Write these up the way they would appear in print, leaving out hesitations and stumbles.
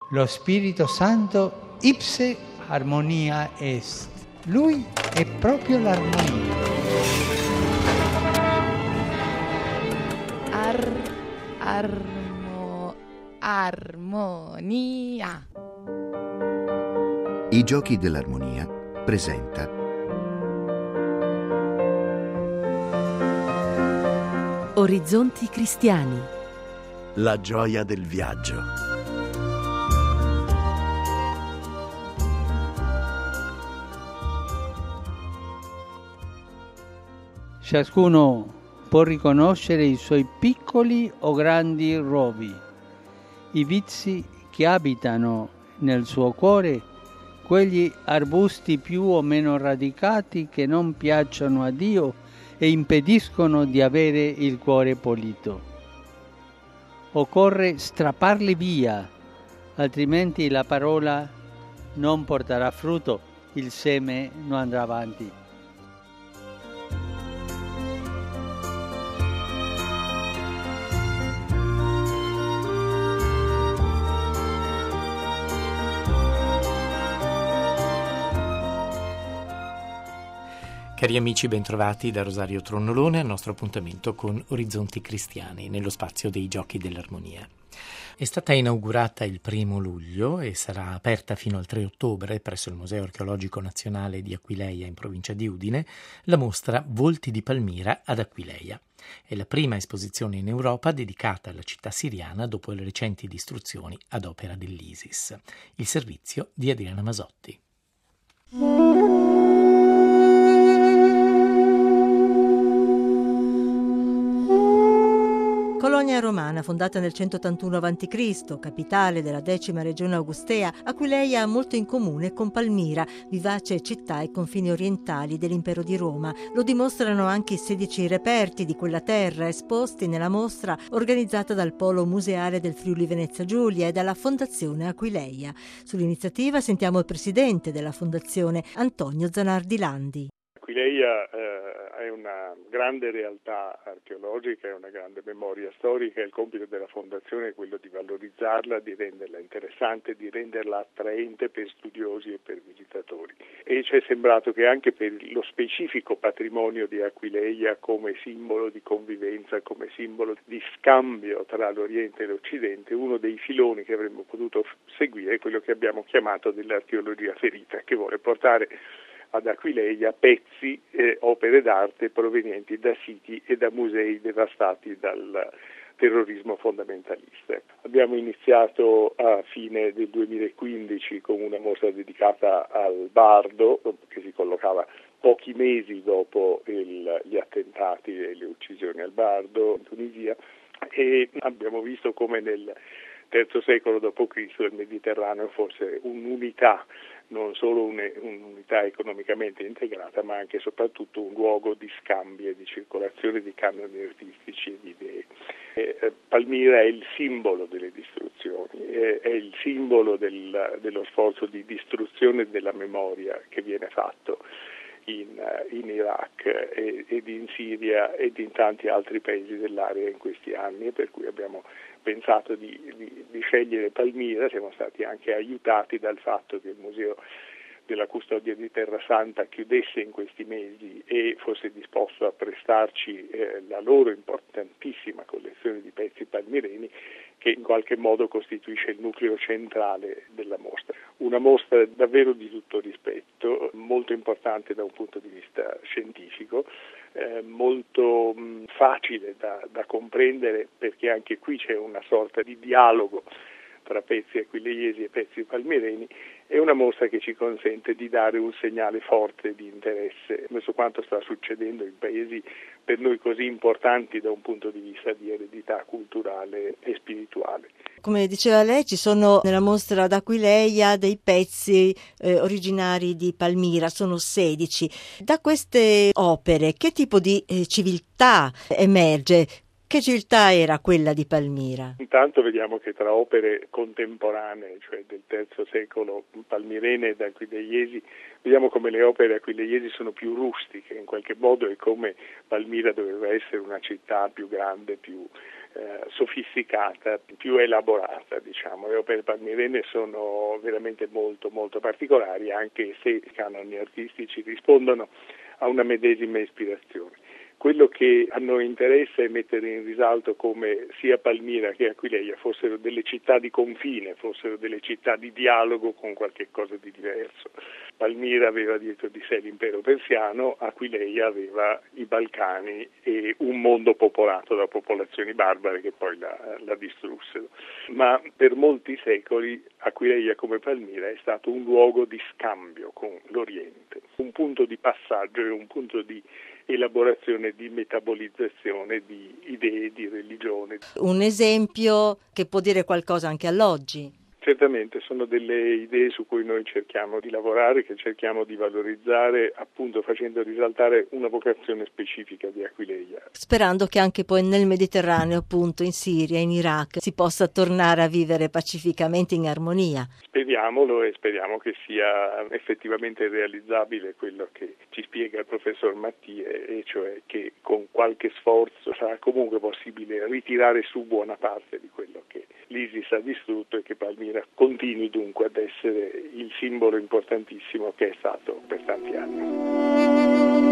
Lo Spirito Santo ipse harmonia est. Lui è proprio l'armonia. Armonia. I Giochi dell'Armonia presenta Orizzonti cristiani. La gioia del viaggio. Ciascuno può riconoscere i suoi piccoli o grandi rovi, i vizi che abitano nel suo cuore, quegli arbusti più o meno radicati che non piacciono a Dio e impediscono di avere il cuore pulito. Occorre strapparli via, altrimenti la parola non porterà frutto, il seme non andrà avanti. Cari amici, bentrovati da Rosario Tronnolone al nostro appuntamento con Orizzonti Cristiani nello spazio dei Giochi dell'Armonia. È stata inaugurata il 1° luglio e sarà aperta fino al 3 ottobre presso il Museo Archeologico Nazionale di Aquileia in provincia di Udine la mostra Volti di Palmira ad Aquileia. È la prima esposizione in Europa dedicata alla città siriana dopo le recenti distruzioni ad opera dell'ISIS. Il servizio di Adriana Masotti. Colonia romana, fondata nel 181 a.C., capitale della 10ª regione augustea, Aquileia ha molto in comune con Palmira, vivace città ai confini orientali dell'impero di Roma. Lo dimostrano anche i 16 reperti di quella terra esposti nella mostra organizzata dal Polo Museale del Friuli Venezia Giulia e dalla Fondazione Aquileia. Sull'iniziativa sentiamo il presidente della Fondazione, Antonio Zanardi Landi. Aquileia è una grande realtà archeologica, è una grande memoria storica e il compito della Fondazione è quello di valorizzarla, di renderla interessante, di renderla attraente per studiosi e per visitatori. E ci è sembrato che anche per lo specifico patrimonio di Aquileia come simbolo di convivenza, come simbolo di scambio tra l'Oriente e l'Occidente, uno dei filoni che avremmo potuto seguire è quello che abbiamo chiamato dell'archeologia ferita, che vuole portare ad Aquileia pezzi e opere d'arte provenienti da siti e da musei devastati dal terrorismo fondamentalista. Abbiamo iniziato a fine del 2015 con una mostra dedicata al Bardo, che si collocava pochi mesi dopo gli attentati e le uccisioni al Bardo in Tunisia, e abbiamo visto come nel III secolo d.C. il Mediterraneo fosse un'unità, non solo un'unità economicamente integrata, ma anche e soprattutto un luogo di scambio e di circolazione di canoni artistici e di idee. Palmira è il simbolo delle distruzioni, è il simbolo dello sforzo di distruzione della memoria che viene fatto in Iraq ed in Siria ed in tanti altri paesi dell'area in questi anni, e per cui abbiamo pensato di scegliere Palmira. Siamo stati anche aiutati dal fatto che il Museo della Custodia di Terra Santa chiudesse in questi mesi e fosse disposto a prestarci la loro importantissima collezione di pezzi palmireni, che in qualche modo costituisce il nucleo centrale della mostra. Una mostra davvero di tutto rispetto, molto importante da un punto di vista scientifico, molto facile da comprendere, perché anche qui c'è una sorta di dialogo tra pezzi aquileiesi e pezzi palmireni. È una mostra che ci consente di dare un segnale forte di interesse verso quanto sta succedendo in paesi per noi così importanti da un punto di vista di eredità culturale e spirituale. Come diceva lei, ci sono nella mostra d'Aquileia dei pezzi originari di Palmira, sono 16. Da queste opere che tipo di civiltà emerge? Che civiltà era quella di Palmira? Intanto vediamo che tra opere contemporanee, cioè del III secolo, palmirene ed aquileiesi, vediamo come le opere aquileiesi sono più rustiche, in qualche modo è come Palmira doveva essere una città più grande, più sofisticata, più elaborata, diciamo. Le opere palmirene sono veramente molto molto particolari, anche se i canoni artistici rispondono a una medesima ispirazione. Quello che a noi interessa è mettere in risalto come sia Palmira che Aquileia fossero delle città di confine, fossero delle città di dialogo con qualche cosa di diverso. Palmira aveva dietro di sé l'impero persiano, Aquileia aveva i Balcani e un mondo popolato da popolazioni barbare che poi la distrussero. Ma per molti secoli Aquileia, come Palmira, è stato un luogo di scambio con l'Oriente, un punto di passaggio e un punto di elaborazione, di metabolizzazione di idee, di religione. Un esempio che può dire qualcosa anche all'oggi. Certamente sono delle idee su cui noi cerchiamo di lavorare, che cerchiamo di valorizzare, appunto facendo risaltare una vocazione specifica di Aquileia. Sperando che anche poi nel Mediterraneo, appunto in Siria, in Iraq, si possa tornare a vivere pacificamente in armonia. Speriamolo e speriamo che sia effettivamente realizzabile quello che ci spiega il professor Mattie, e cioè che con qualche sforzo sarà comunque possibile ritirare su buona parte di quello che l'ISIS ha distrutto e che Palmira continui dunque ad essere il simbolo importantissimo che è stato per tanti anni.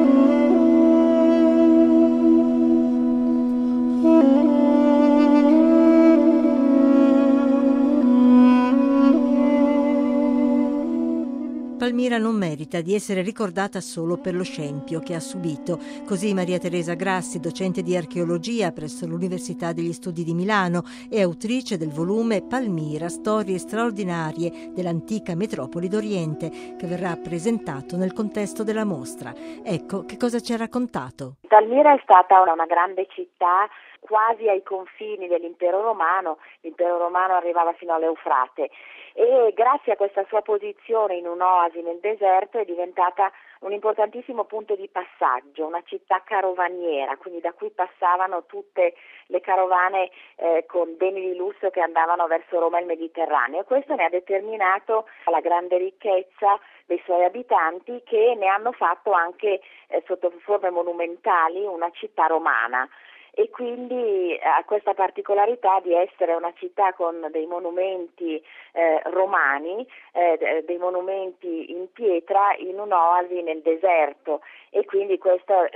Palmira non merita di essere ricordata solo per lo scempio che ha subito. Così Maria Teresa Grassi, docente di archeologia presso l'Università degli Studi di Milano e autrice del volume Palmira, storie straordinarie dell'antica metropoli d'Oriente, che verrà presentato nel contesto della mostra. Ecco che cosa ci ha raccontato. Palmira è stata una grande città quasi ai confini dell'impero romano. L'impero romano arrivava fino all'Eufrate e grazie a questa sua posizione in un'oasi nel deserto è diventata un importantissimo punto di passaggio, una città carovaniera, quindi da cui passavano tutte le carovane con beni di lusso che andavano verso Roma e il Mediterraneo. Questo ne ha determinato la grande ricchezza dei suoi abitanti, che ne hanno fatto anche sotto forme monumentali una città romana. E quindi ha questa particolarità di essere una città con dei monumenti romani, dei monumenti in pietra in un'oasi nel deserto, e quindi questo ha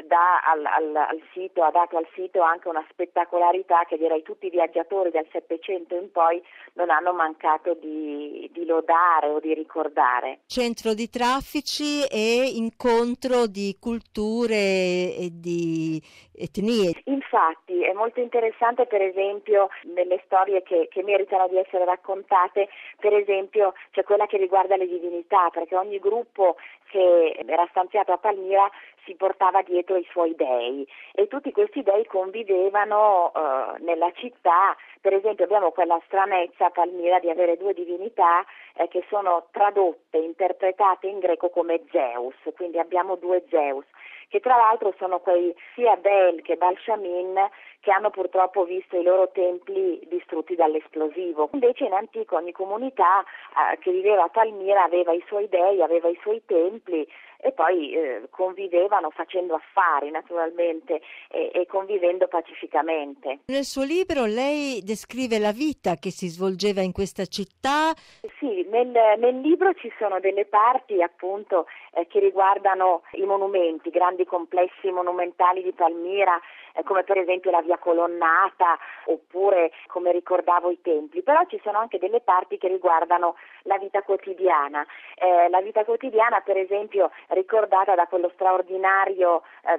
dato al sito anche una spettacolarità che direi tutti i viaggiatori dal Settecento in poi non hanno mancato di lodare o di ricordare. Centro di traffici e incontro di culture e di etnie. Infatti è molto interessante, per esempio, nelle storie che meritano di essere raccontate, per esempio c'è quella che riguarda le divinità, perché ogni gruppo che era stanziato a Palmira si portava dietro i suoi dei e tutti questi dei convivevano nella città. Per esempio abbiamo quella stranezza a Palmira di avere due divinità che sono tradotte, interpretate in greco come Zeus, quindi abbiamo due Zeus, che tra l'altro sono quei sia Bel che Balshamin che hanno purtroppo visto i loro templi distrutti dall'esplosivo. Invece in antico ogni comunità che viveva a Palmira aveva i suoi dei, aveva i suoi templi e poi convivevano facendo affari naturalmente e convivendo pacificamente. Nel suo libro lei descrive la vita che si svolgeva in questa città. Sì, nel libro ci sono delle parti appunto che riguardano i monumenti, grandi complessi monumentali di Palmira, come per esempio la via colonnata oppure, come ricordavo, i templi, però ci sono anche delle parti che riguardano la vita quotidiana. La vita quotidiana, per esempio, ricordata da quella straordinaria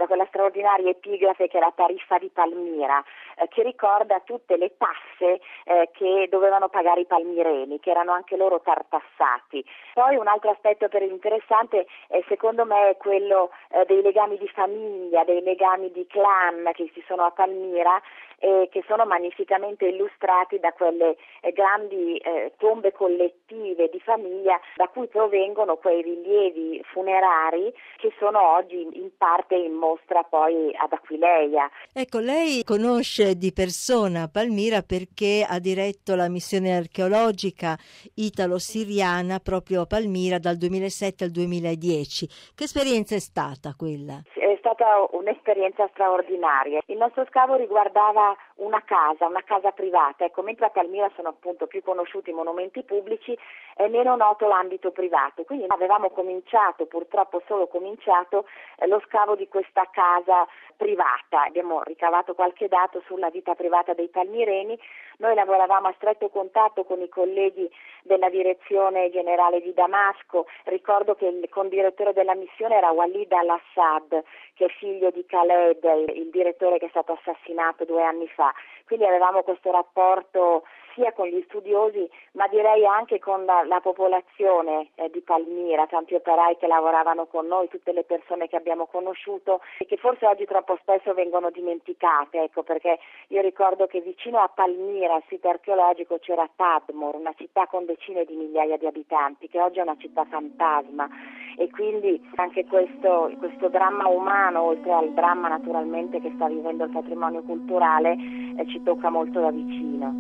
epigrafe che è la tariffa di Palmira, che ricorda tutte le tasse che dovevano pagare i palmireni, che erano anche loro tartassati. Poi un altro aspetto interessante secondo me è quello dei legami di famiglia, dei legami di clan che ci sono a Palmira e che sono magnificamente illustrati da quelle grandi tombe collettive di famiglia da cui provengono quei rilievi funerari che sono oggi in parte in mostra poi ad Aquileia. Ecco, lei conosce di persona Palmira perché ha diretto la missione archeologica italo-siriana proprio a Palmira dal 2007 al 2010. Che esperienza è stata quella? È stata stata un'esperienza straordinaria. Il nostro scavo riguardava una casa privata. Ecco, mentre a Palmira sono appunto più conosciuti i monumenti pubblici, è meno noto l'ambito privato. Quindi avevamo purtroppo solo cominciato lo scavo di questa casa privata. Abbiamo ricavato qualche dato sulla vita privata dei palmireni. Noi lavoravamo a stretto contatto con i colleghi della direzione generale di Damasco. Ricordo che il condirettore della missione era Walid al-Assad, che è figlio di Khaled, il direttore che è stato assassinato 2 anni fa. Quindi avevamo questo rapporto sia con gli studiosi, ma direi anche con la popolazione di Palmira, tanti operai che lavoravano con noi, tutte le persone che abbiamo conosciuto e che forse oggi troppo spesso vengono dimenticate, ecco, perché io ricordo che vicino a Palmira, al sito archeologico, c'era Tadmor, una città con decine di migliaia di abitanti, che oggi è una città fantasma, e quindi anche questo dramma umano, oltre al dramma naturalmente che sta vivendo il patrimonio culturale, ci tocca molto da vicino.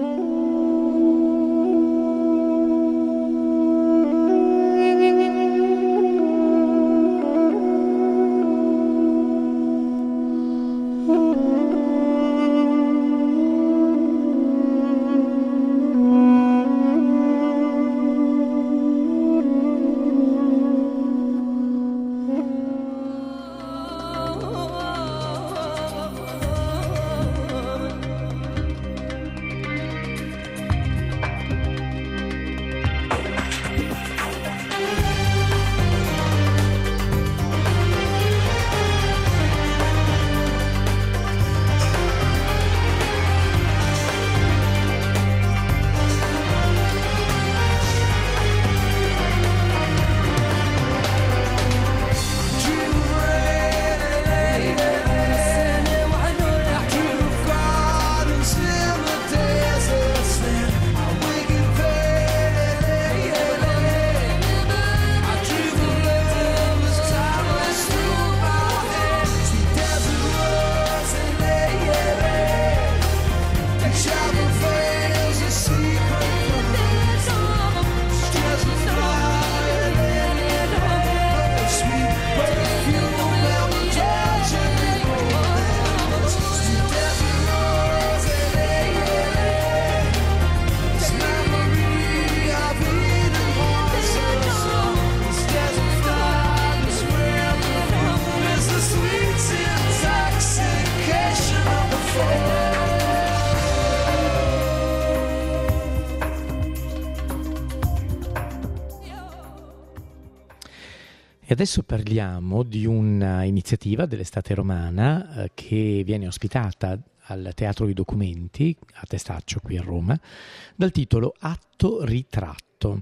E adesso parliamo di un'iniziativa dell'Estate Romana che viene ospitata al Teatro dei Documenti a Testaccio qui a Roma dal titolo Atto Ritratto,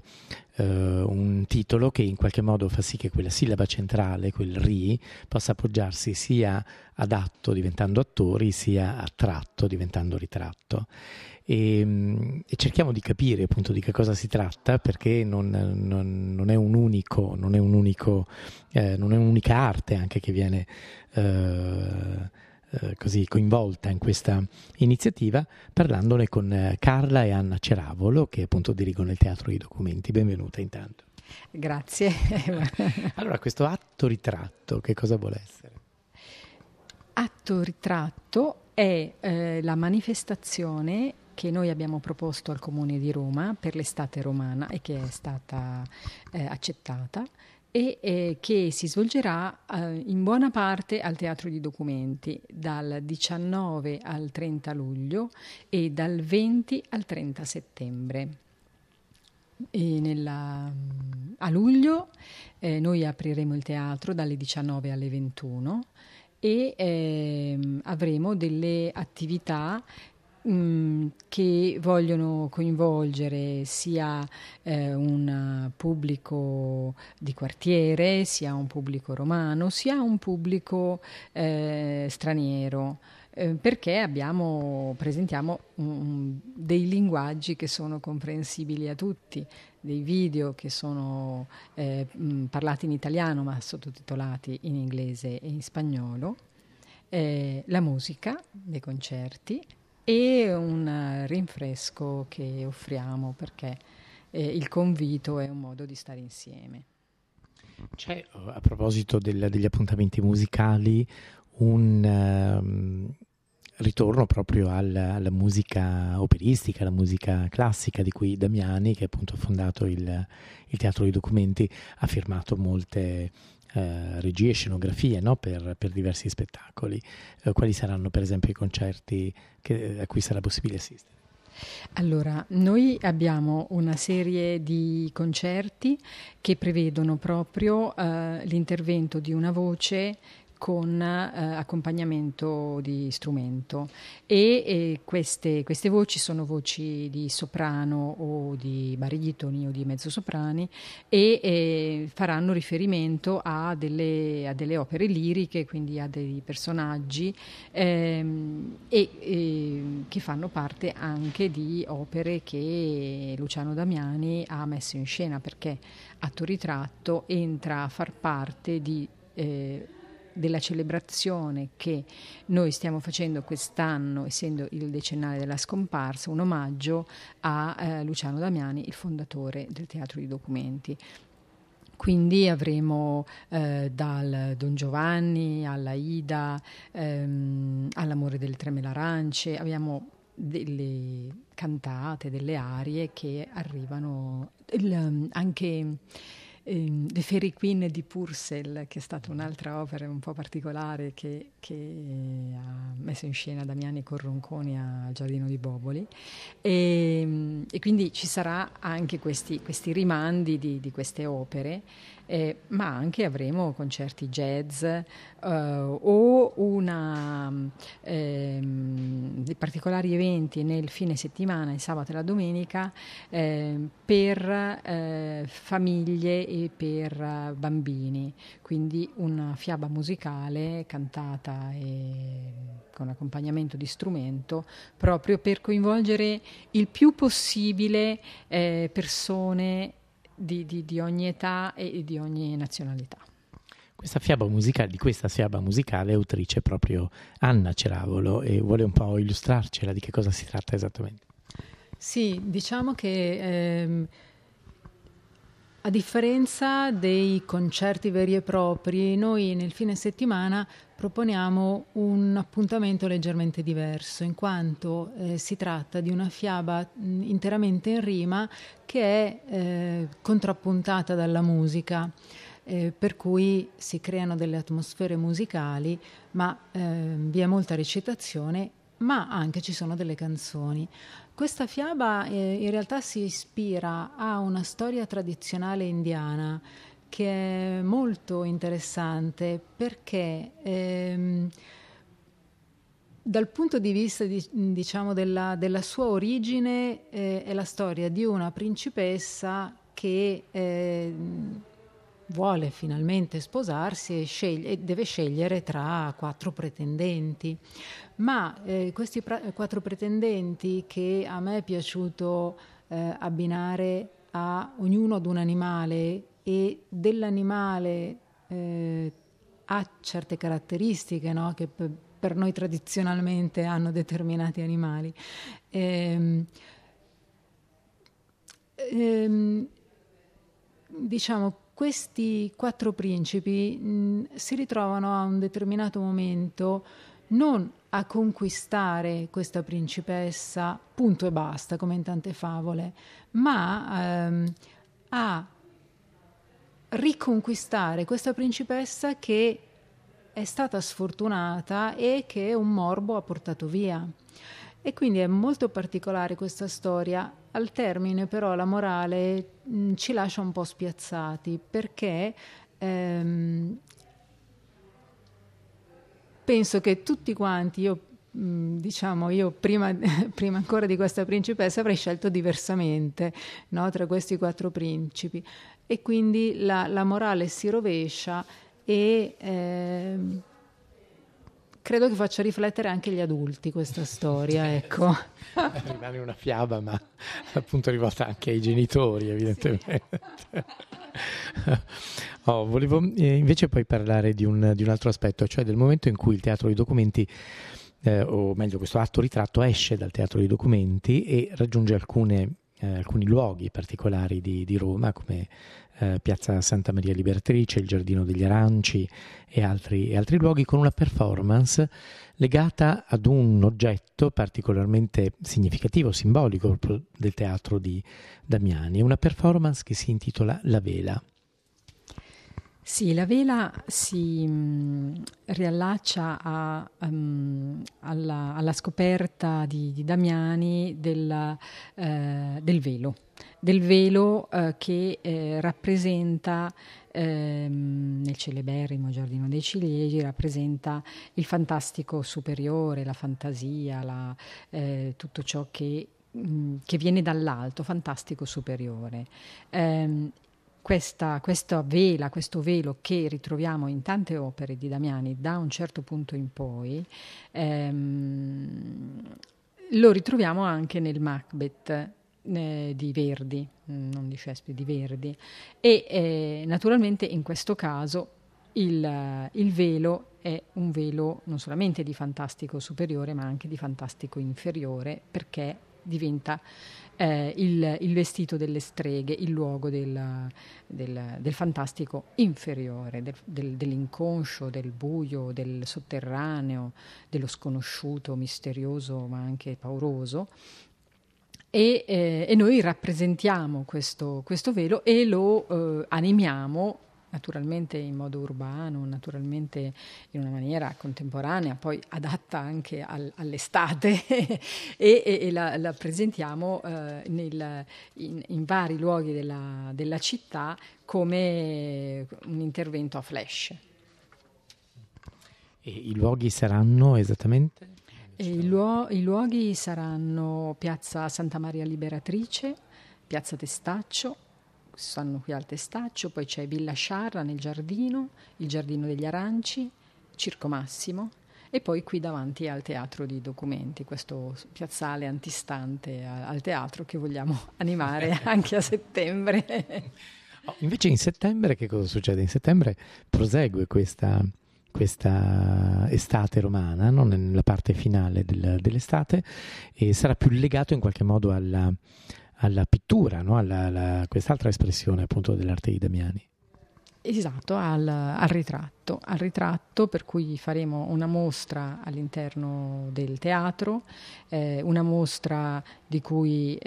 un titolo che in qualche modo fa sì che quella sillaba centrale, quel ri, possa appoggiarsi sia ad atto diventando attori sia a tratto diventando ritratto. E cerchiamo di capire appunto di che cosa si tratta, perché non è un'unica arte anche che viene così coinvolta in questa iniziativa, parlandone con Carla e Anna Ceravolo, che appunto dirigono il Teatro dei Documenti. Benvenuta intanto. Grazie. Allora, questo atto ritratto che cosa vuole essere? Atto ritratto è la manifestazione che noi abbiamo proposto al Comune di Roma per l'Estate Romana e che è stata accettata e che si svolgerà in buona parte al Teatro di Documenti dal 19 al 30 luglio e dal 20 al 30 settembre. A luglio noi apriremo il teatro dalle 19 alle 21 e avremo delle attività che vogliono coinvolgere sia un pubblico di quartiere, sia un pubblico romano, sia un pubblico straniero, perché presentiamo dei linguaggi che sono comprensibili a tutti, dei video che sono parlati in italiano ma sottotitolati in inglese e in spagnolo, la musica, dei concerti e un rinfresco che offriamo perché il convito è un modo di stare insieme. C'è, a proposito degli appuntamenti musicali, un ritorno proprio alla musica operistica, alla musica classica, di cui Damiani, che appunto ha fondato il Teatro dei Documenti, ha firmato molte regie e scenografie, no? per diversi spettacoli. Quali saranno per esempio i concerti a cui sarà possibile assistere? Allora, noi abbiamo una serie di concerti che prevedono proprio l'intervento di una voce con accompagnamento di strumento e queste voci sono voci di soprano o di baritoni o di mezzosoprani e faranno riferimento a delle opere liriche, quindi a dei personaggi che fanno parte anche di opere che Luciano Damiani ha messo in scena, perché Atto Ritratto entra a far parte della celebrazione che noi stiamo facendo quest'anno, essendo il decennale della scomparsa, un omaggio a Luciano Damiani, il fondatore del Teatro dei Documenti. Quindi avremo dal Don Giovanni alla Ida, all'Amore delle Tremila Arance, abbiamo delle cantate, delle arie che arrivano, anche The Fairy Queen di Purcell, che è stata un'altra opera un po' particolare che ha messo in scena Damiani con Ronconi al Giardino di Boboli, e quindi ci sarà anche questi rimandi di queste opere, ma anche avremo concerti jazz o dei particolari eventi nel fine settimana, il sabato e la domenica, per famiglie e per bambini, quindi una fiaba musicale cantata e con accompagnamento di strumento, proprio per coinvolgere il più possibile persone di ogni età e di ogni nazionalità. Di questa fiaba musicale è autrice proprio Anna Ceravolo, e vuole un po' illustrarcela di che cosa si tratta esattamente. Sì, diciamo che a differenza dei concerti veri e propri, noi nel fine settimana proponiamo un appuntamento leggermente diverso, in quanto si tratta di una fiaba interamente in rima che è contrappuntata dalla musica, per cui si creano delle atmosfere musicali, ma vi è molta recitazione, ma anche ci sono delle canzoni. Questa fiaba in realtà si ispira a una storia tradizionale indiana che è molto interessante, perché dal punto di vista diciamo della sua origine è la storia di una principessa che vuole finalmente sposarsi e deve scegliere tra 4 pretendenti. Ma questi 4 pretendenti, che a me è piaciuto abbinare a ognuno ad un animale, e dell'animale ha certe caratteristiche, no? Che per noi tradizionalmente hanno determinati animali. Diciamo, questi 4 principi si ritrovano a un determinato momento non a conquistare questa principessa, punto e basta, come in tante favole, ma a riconquistare questa principessa che è stata sfortunata e che un morbo ha portato via. E quindi è molto particolare questa storia. Al termine però la morale ci lascia un po' spiazzati, perché penso che tutti quanti, io prima ancora di questa principessa avrei scelto diversamente, no, tra questi 4 principi, e quindi la morale si rovescia e credo che faccia riflettere anche gli adulti questa storia, ecco. Rimane una fiaba, ma appunto rivolta anche ai genitori, evidentemente. Sì. Volevo invece poi parlare di un altro aspetto, cioè del momento in cui il Teatro dei Documenti, o meglio questo Atto Ritratto, esce dal Teatro dei Documenti e raggiunge alcune alcuni luoghi particolari di Roma, come Piazza Santa Maria Liberatrice, il Giardino degli Aranci e altri luoghi, con una performance legata ad un oggetto particolarmente significativo, simbolico proprio del teatro di Damiani. È una performance che si intitola La Vela. Sì, la vela si riallaccia alla scoperta di Damiani del velo che rappresenta nel celeberrimo Giardino dei Ciliegi, rappresenta il fantastico superiore, la fantasia, tutto ciò che viene dall'alto, fantastico superiore. Questa vela, questo velo che ritroviamo in tante opere di Damiani da un certo punto in poi, lo ritroviamo anche nel Macbeth di Verdi, non di Shakespeare, di Verdi, e naturalmente in questo caso il velo è un velo non solamente di fantastico superiore ma anche di fantastico inferiore, perché diventa il vestito delle streghe, il luogo del fantastico inferiore, dell'inconscio, del buio, del sotterraneo, dello sconosciuto, misterioso ma anche pauroso. E noi rappresentiamo questo velo e lo animiamo naturalmente in modo urbano, naturalmente in una maniera contemporanea, poi adatta anche all'estate e la presentiamo in vari luoghi della città come un intervento a flash. E i luoghi saranno esattamente? I luoghi saranno Piazza Santa Maria Liberatrice, Piazza Testaccio, stanno qui al Testaccio, poi c'è Villa Sciarra nel giardino, il Giardino degli Aranci, Circo Massimo e poi qui davanti al Teatro di Documenti, questo piazzale antistante al teatro che vogliamo animare anche a settembre. Invece in settembre che cosa succede? In settembre prosegue questa estate romana, no? Nella parte finale dell'estate, e sarà più legato in qualche modo alla pittura, no? Quest'altra espressione appunto dell'arte di Damiani. Esatto, al ritratto, per cui faremo una mostra all'interno del teatro, una mostra di cui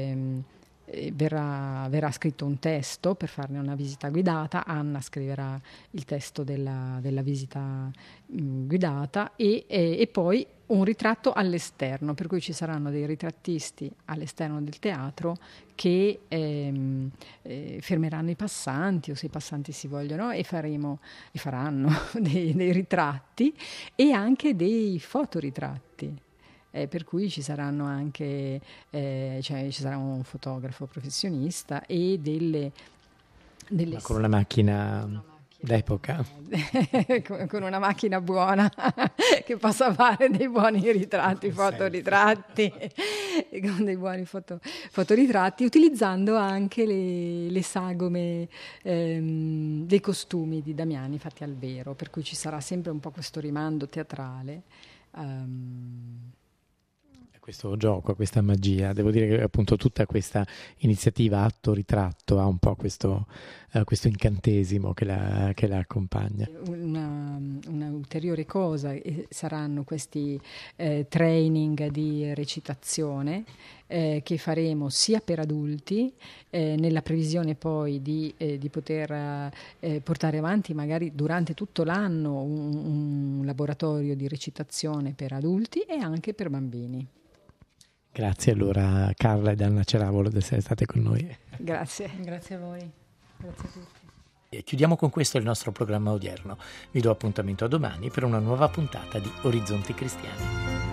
verrà scritto un testo per farne una visita guidata. Anna scriverà il testo della visita guidata e poi un ritratto all'esterno, per cui ci saranno dei ritrattisti all'esterno del teatro che fermeranno i passanti, o se i passanti si vogliono, e faranno dei ritratti e anche dei fotoritratti. Per cui ci saranno anche ci sarà un fotografo professionista e delle con una macchina d'epoca, con una macchina buona che possa fare dei buoni ritratti, fotoritratti, con dei buoni fotoritratti, utilizzando anche le sagome dei costumi di Damiani fatti al vero, per cui ci sarà sempre un po' questo rimando teatrale. Questo gioco, questa magia. Devo dire che appunto tutta questa iniziativa atto-ritratto ha un po' questo incantesimo che la accompagna. Una ulteriore cosa saranno questi training di recitazione che faremo sia per adulti, nella previsione poi di poter portare avanti magari durante tutto l'anno un laboratorio di recitazione per adulti e anche per bambini. Grazie allora Carla ed Anna Ceravolo di essere state con noi. Grazie a voi, grazie a tutti. E chiudiamo con questo il nostro programma odierno. Vi do appuntamento a domani per una nuova puntata di Orizzonti Cristiani.